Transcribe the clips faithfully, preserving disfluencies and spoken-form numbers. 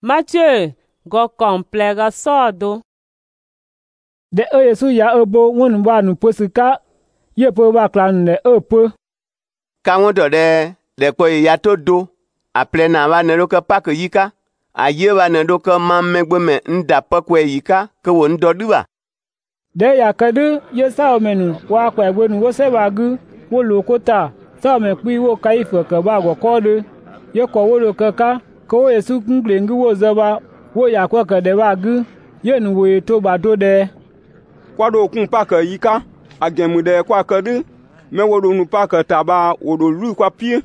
Mathieu go complega sodo. De e Yesu ya ebo won ba nu posika ye po ba klan ne opo. Ka won do de de ko ya to do apre na ba ne ro ka pak yika aye ba ne do ka ma megbe me nda pakwe yika ka won do duba. De ya kadu ye sa menu wa kwa gbenu wo se ba gu wo lo kota sa me pi wo kai fo ka ba go ko de ye ko wo lo ka ka ko Yesu kungle ngu wo zaba wo ya kwa ka de ba gu ye nu wo to ba do de kwa do kun pak yika agemu de kwa kadu me wo do nu pak taba wo do lu kwa pie.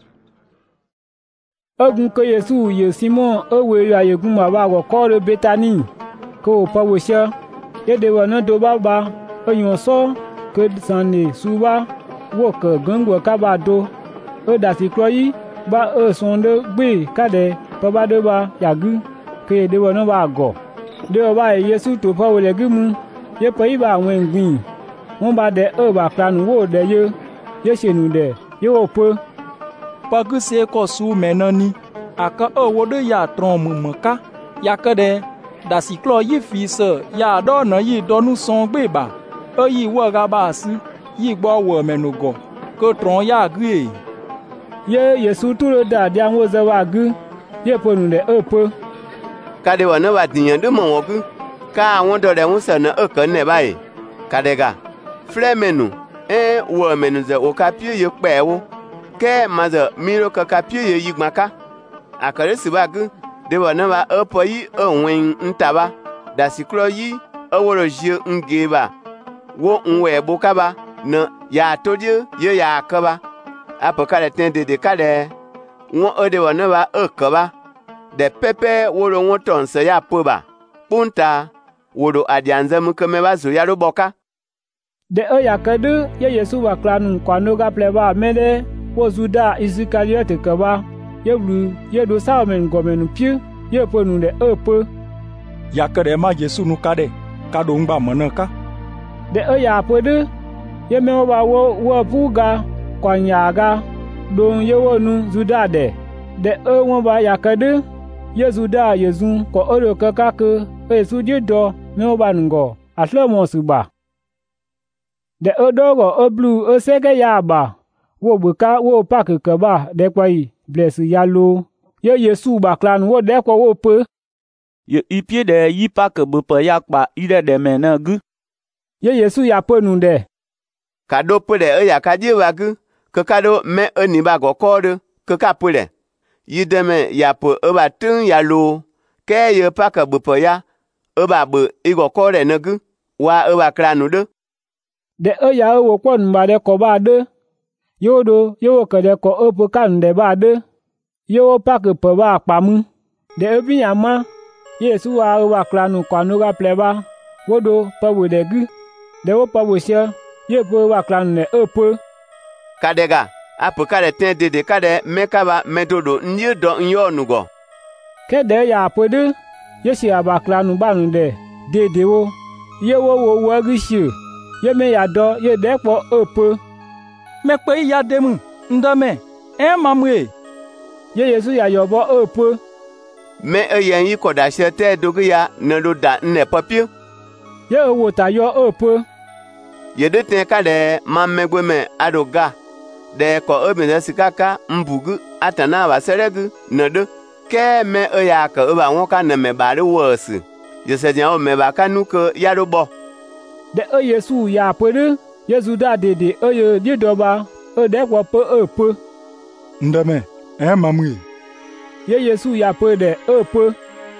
Ogun ko Yesu ye Simon o we ya yegun ma ba go ko de Betani ko pa wo sha ye de wona do baba oyon so ke sanne suba wo ke gangwo ka ba do o da si kroyi ba o son de gbe kade to ba de ba yagu ke de wona ba go de ba Yesu to pa wo le gimu ye pe ba won gbin won ba de o ba planu wo de ye ye senu de ye wo po pa ku se ko su menani aka o wo de ya tron mu maka ya kade da si klo yi fi se ya do na yi do nu son gbe ba o yi wo ga ba si yi gbo wo menugo ko tron ya gbe ye Yesu turo da dia wo ze wa gu ye ponu de opo Kade wa na ba diyan de mo wo gu ka won do de won se na o kan ne bayi kade ga fre menu eh wo menu ze o ka pie ye pe wo ke ma ze miro ka ka pie ye yi gbaka akare si ba gu de wa na ba opo yi onwen ntaba da sikro yi oworo je ngeba wo nwe bo kaba na ya toje ye ya kaba apo kale ten de de kale won ode wa na ba okaba de pepe woro won ton se ya poba punta woro adianze mu keme ba zo ya ro boka de o ya kadu ye Yesu wa klanu kwano ga pleba mede wo zuda Isikariot kaba ye blu ye do sa men gomenu pi ye ponu de opo ya kade ma Yesu nu kade ka do ngba monaka de o ya podu ye me wa wo wo puga kwanyaga don ye wonu zuda de de o won ba ya kadu ye zuda Yesu ko oro kaka ke Yesu di do me ba ngo atlomo suba de o dogo o blu o sege ya ba wo buka wo pak ke ba de kwai bless ya lo ye Yesu ba klan wo de ko wo pe ye ipie de yi pak bu pe ya pa ide de me na gu ye Yesu ya ponu de kado pe de e ya ka je wa gu ke kado me eni ba go ko de ke ka pe de yi de me ya pe e ba tun ya lo ke ye pak bu pe ya e ba bu i go ko de na gu wa e ba klanu de de e ya wo pon ba de ko ba de yodo yo ke de ko opo kan de ba de yo pak pe ba pamu de e bi ama Yesu wa wa klanu kwanu ga pleba wodo pa wo de gu de wo pa wo sia ye po wa klanu ne opo kadega apo kale ten de de kade mekaba medodo nyi do nyo nugo ke de ya podu ye si aba klanu banu de de de wo ye wo wo wo gu shi ye me ya do ye de po opo me pe ya demu ndame e mamwe ye Yesu ya yobo opo me eyen yi koda se te dogu ya ne do da ne papie ye wo ta yo opo ye de ten ka de ma megbe me adoga de ko obinze sikaka mbugu atana ba seregu ne de ke me eya ka oba won ka ne me ba de wosi ye se jan o me ba kanu ko ya do bo de e Yesu ya podu Yesu da dede oye di doba o de ko po opo ndame e mamwe ye Yesu ya po de opo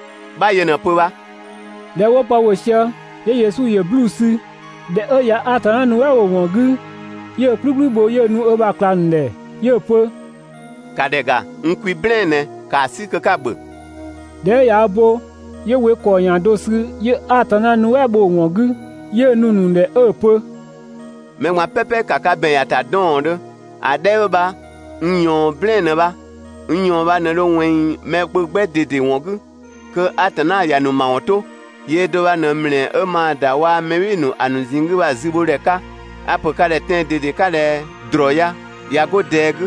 ba ye na po ba de wo pa wo sia ye Yesu ye blues de o ya atana nu wo won gu ye pluglu bo ye nu oba klan de ye po kadega nkwi blene ka si ke ka bu de ya bo ye we ko yan do su ye atana nu wo bo won gu ye nunu de opo me wa pepe kaka ben ya ta don de ade ba nyon blene ba nyon ba ne lo wen me gbegbe dede won gu ke atana ya nu ma won to ye do ba na mle e ma da wa mewinu anuzingi wa zibo reka apo kale ten dede kale droya ya go deg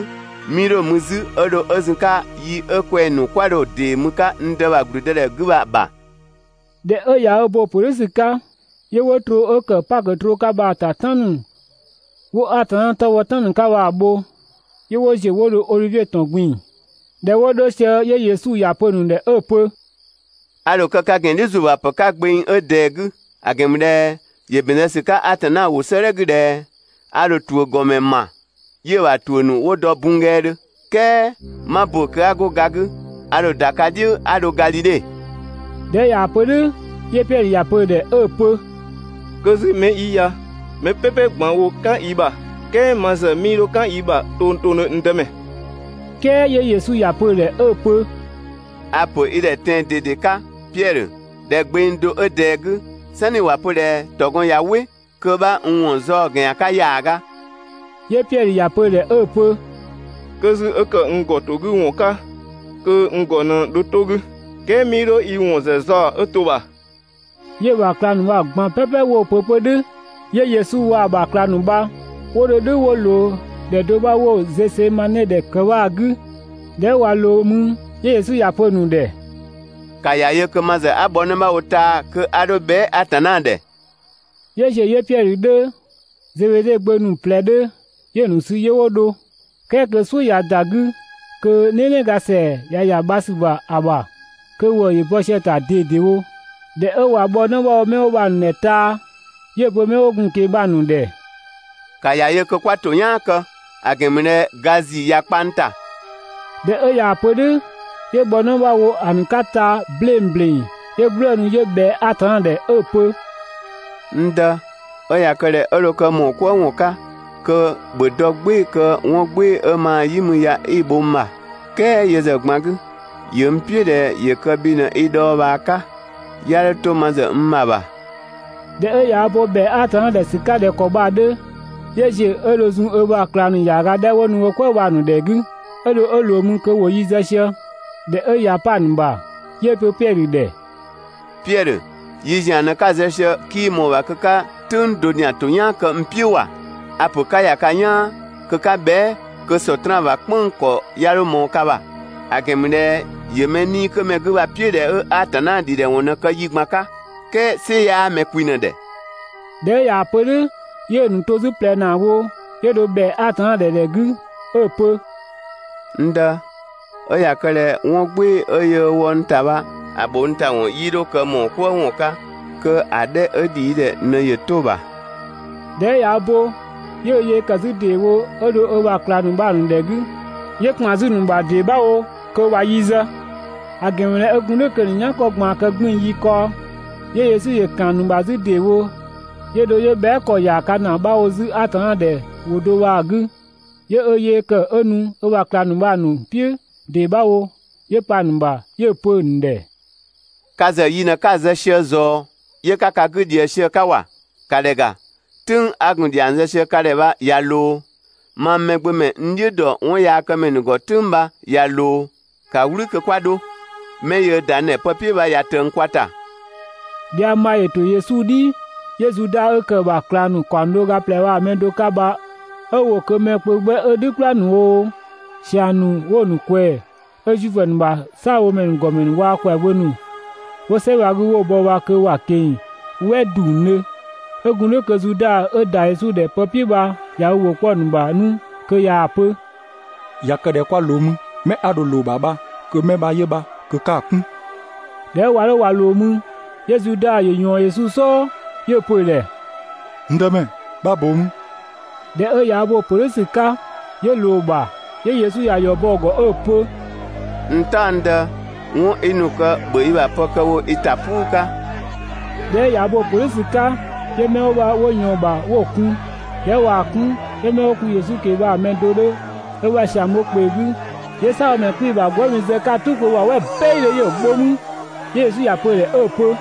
miro muzu odo ozinka yi ekwenu kwado de muka ndaba grudere guba ba. De e ya bo polisika ye wotro oke pagetro ka ba tatanu. Wo atan ta wotan ka wa bo. Ye wo je wo lo Olivier tongbin. De wo do se ye Yesu ya ponu de epo. Alo kaka gende zuwa paka gbin edegu agemde ye benesika atana wo seregude. Alo tuo gome ma. Ye wa tuonu wo do bungere. Ke ma boka ago gagu. Alo dakadi alo Galilée. De ya polu ye pe ya po de epo. Kozi me iya me pepe gban wo kan iba. Ke maza miro kan iba ton ton ndeme. Ke ye Yesu ya po de epo. Apo ile ten de deka Pierre de gbindo edegu sani wa po de togon yawe ko ba nwonzo gen aka yaga. Ye Pierre ya po de epo. Kozi eke ngo togu wonka ke ngo na do togu. Ke miro i wonze zo etoba. Ye wa klanu wa gban pepe wo popo de. Ye Yesu wa ba klanu ba. Wo de de wo lo de do ba wo zese mane de kawagu. De wa lo mu ye Yesu ya ponu de. Kaya ye kemaze abonema ota ke adobe atanande. Ye je ye Pierre de. Zewede gbenu plede. Ye nusu ye wodo. Ke ke su ya dagu. Ke nene gase ya ya basuba aba. Ke wo ye bosheta de de wo. De e wa bo no wa me wa neta. Ye bo me ogun ke banu de. Kaya ye ke kwato yanka agemne gazi ya panta. De e ya pode ye bo no wa wo ankata blem blem. Ye blenu ye be atande epo. Nda o ya kere oloka mo kwa wonka ke bodogbe ke won gbe e ma yimu ya ibo ma. Ke ye ze gmagu ye mpie de ye kabina ido ba ka. Yare to maze mmaba. De e ya bo be atande sika de koba de. Ye je elozun eba klanu yaga de wonu ko wanu de gu. Elo elo mu ke wo yizashe. De e ya pan ba. Ye pe Pierre de. Pierre yijana kazeshe ki mo wa kaka tun dunia to yanka mpiwa. Apo kaya kanya kaka be ke sotran va kponko yaro mo kaba. Akemde yemeni ke meguwa Pierre e atana di de wona ka yigmaka. Ke se ya me kwina de. De ya polu ye ntozu plena wo ye do be atan de de gu epo. Nda o ya kale won gbe oye won taba abo nta won yiro ka mo ko won ka ke ade odi de ne ye toba. De ya bo ye ye kazu de wo odo o wa klanu ba nu de gu ye kmazu nu ba de ba wo ko wa yiza agemre egun le ke nyan ko gban ka gbin yi ko ye Yesu ye kanu ba zu de wo. Ye do ye be ko ya kana ba ozu atan de wodo wa gu. Ye oye ke enu o wa klanu ba nu pie de ba wo ye panumba ye po nde. Kaza yina kaza shezo ye kaka gudi she kawa kadega. Tun agun di anze she kadeba ya lo. Ma megbe me ndi do won ya ka menugo tumba ya lo. Ka wuri ke kwado. Me ye dane papi ba ya ten kwata. Dia ma ye to Yesu di. Yesu da ke ba klanu kwando ga plewa mendo ka ba ewo ke me pegbe edi klanu o sianu wonu kwe ejuven ba sa wo men gomen wa kwa wonu wo se wa gu wo bo wa ke wa kin we du ne egun ke zu da e da Yesu de papi ba ya wo kwonu ba nu ke ya pe ya ke de kwa lomu me ado lo baba ke me ba ye ba ke ka kun de wa lo wa lomu Yesu da ye yon Yesu so ye pole ndeme babom de e ya bo polisika ye lo ba ye Yesu ya yo bogo opo ntanda won inuka bo iba pokawo itapuka de ya bo polisika ye me wa wo yon ba wo kun ye wa kun ye me o ku Yesu ke ba mendode e wa shamo pegu ye sa o me ku ba gwo mi ze ka tu ko wa we beile ye gbomu Yesu ya pole opo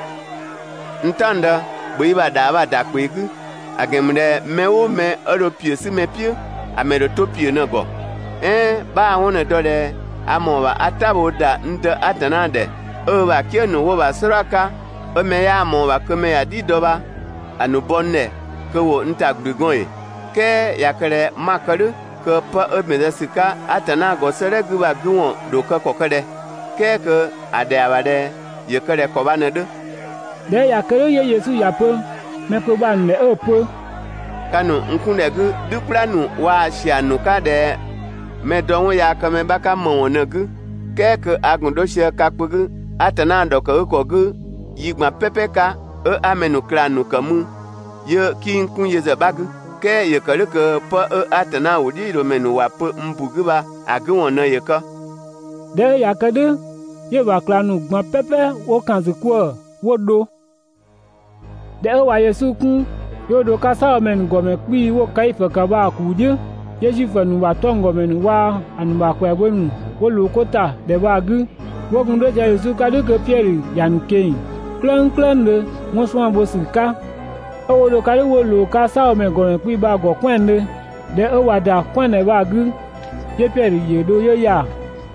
ntanda bo iba da ba da pegu agemde me o me oro pie si me pie amedo to pie na go eh ba won do de amoba atabo da nte atanade o ba kienu wo ba sraka o me ya amoba kome ya didoba anu bonne ko wo ntagdugoe ke yakere makaru ke pe eme sika atana go sere gu ba gu won do ke kokede ke ke ade abade ye kede ko ba ne de de ya ke ye Yesu ya pe me ko ba ne e pe kanu nkunde gu du planu wa shianu ka de me do won ya ke me ba ka mo won ne gu ke ke agun do she ka pe gu atana do ke ko gu yigba pepe ka e amenu klanu kamu ye kin kun ye za bag ke ye kale ke pa e atana odi do menu wa pe mbugu ba agi wona ye ka de ya kade ye ba klanu gbon pepe wo kan zu ko wo do de wa Yesu kun yo do ka sa men gome pi wo kai fa ka ba ku je ye ji fa nu ba tongo men wa anu ba kwa gbonu wo lu kota de ba gu wo kun do ja Yesu ka de ke Pierre yan kein klan klan de mo so an bo sika o lo ka wo lo ka sa men gome pi ba go kwen de de o wa da kwen ne ba gu ye Pierre ye do ye ya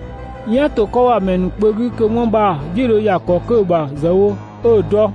ya to ko wa men pogu ke mo ba jiro ya ko ko ba zawo o do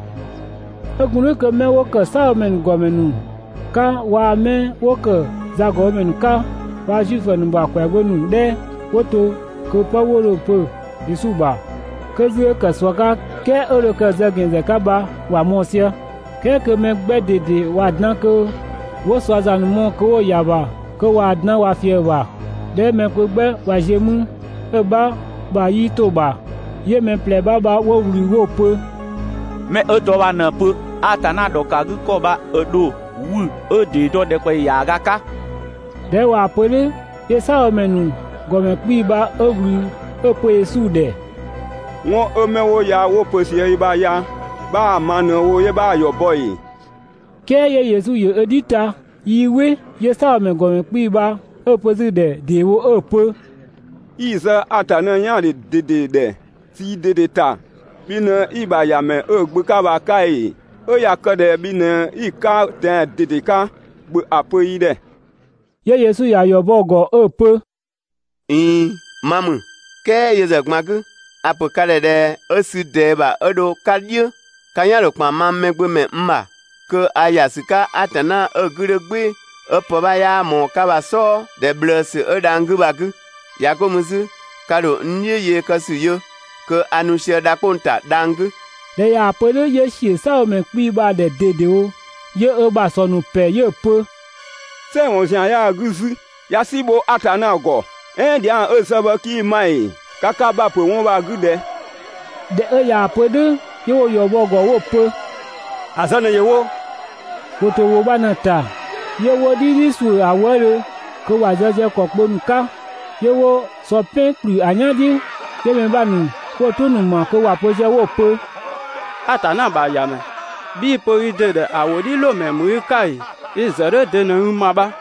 egun ke me wo ke sa men gomenu ka wa me wo ke za gomenu ka wa ji fe nu ba kwa gonu de wo to ko pa wo ro po disu ba ke zu ke so ka ke o ro ke za gen za ka ba wa mo sia ke ke me gbe dede wa dan ko wo so za nu mo ko ya ba ko wa dan wa fie ba de me ko gbe wa je mu e ba ba yi to ba ye me ple ba ba wo wuri wo po me e do wa na po atana do ka gu ko ba e do wu e de do de ko ya ga ka de wa pele ye sa menu go me pi ba e wuri e po Yesu de won e me wo ya wo po si e ba ya ba ma na wo ye ba yo boy ke ye Yesu ye edita yiwe ye sa me go me pi ba e po si de de wo e po Isa atana nya de de de ti de de ta bina iba ya me e gbe ka ba kai o ya ka de bina i ka de de de ka gbe apo yi de ye Yesu ya yo bogo e po in mamu ke ye zagmagu apo ka de de o su de ba odo ka dio ka nya ro pa ma me gbe me mba ke aya sika atana e gure gbe e po ba ya mo ka ba so de bless e dangu bagu Yakomuzu kado nye ye kasu yo ke anusia da konta dangu de ya pele ye shi sa me pi ba de dede o ye e ba so nu pe ye po se won sia ya gusu ya sibo atana go en dia e so ba ki mai kaka ba po won ba gude de e ya pele ye wo yo bogo wo po azana ye wo ko to wo ba na ta ye wo di di su awere ko wa jeje ko ponu ka ye wo so pe pri anyadi ye me ba nu ko to nu mo ko wa po je wo po atana ba ya me bi po ide de awodi lo me mu kai izere de na ma ba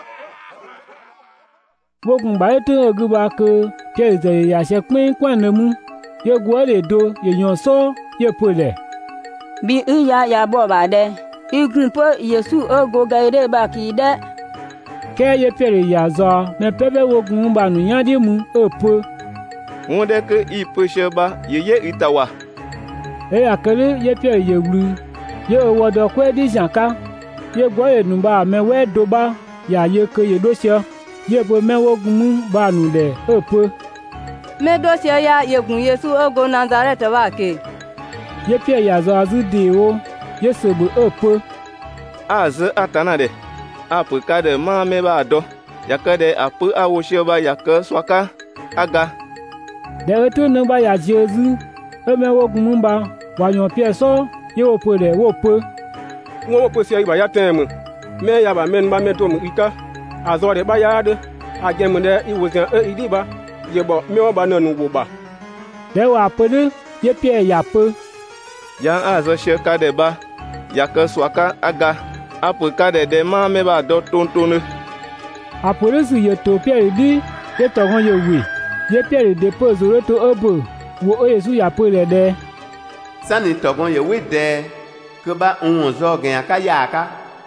bogun ba to ogu ba ko ke ze ya se pin kwan na mu ye gwo le do ye yan so ye po le bi iya ya bo ba de igun po Yesu ogo gaire ba ki de ke ye pere ya zo me pebe wogun ba nu yan di mu opo won de ke i po se ba ye ye itawa e akere ye pere ye wuru ye owodo kwe di janka ye gwo ye nu ba me we do ba ya ye ke ye do se ye bo me wogun mu ba nu de opo me do se ya yegun Yesu ogo Nazareth ba ke ye pere ya zo azu de o ye sebo opo az atana de apo ka de ma me ba do yaka de apo awo se ba yaka swaka aga de to no ba ya Jesu e me wogun mu ba wa yan pie so ye wo po de wo po won wo po si ba ya tem me ya ba men ba me to mu ika azo de ba ya de agem de iwozan e idi ba ye bo me o ba na nu wo ba de wa po de ye pie ya po yan azo se ka de ba yaka swaka aga apo ka de de ma me ba do tontonu apolisu ye to pie di ye to won ye wi ye pie de po zoro to obo wo o Yesu ya po le de sani togon ye wi de ke ba un zo gen aka ya aka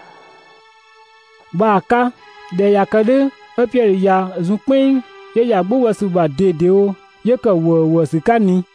ba aka de ya kade e pie ya zun pin ye ya gbo wo su ba dede o ye ko wo wo sikani